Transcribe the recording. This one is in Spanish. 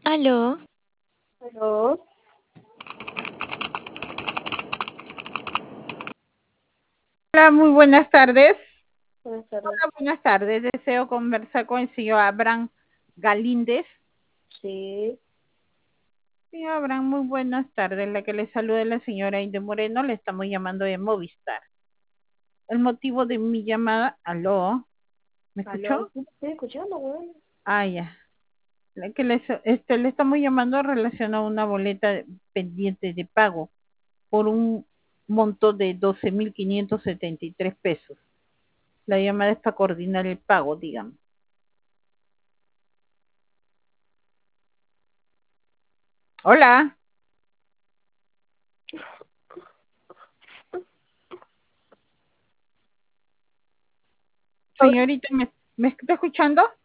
Aló, Aló, Hola, muy buenas tardes. buenas tardes. Hola, buenas tardes. Deseo conversar con el señor Abraham Galíndez. Sí, Señor Abraham, muy buenas tardes. La que le saluda es la señora Inde Moreno. Le estamos llamando de Movistar. El motivo de mi llamada, aló, ¿me aló, escuchó? sí, te estoy escuchando, weón. Ah, ya. Le estamos llamando relacionado a una boleta pendiente de pago por un monto de 12.573 pesos. La llamada es para coordinar el pago, digamos. Hola, señorita, ¿me está escuchando?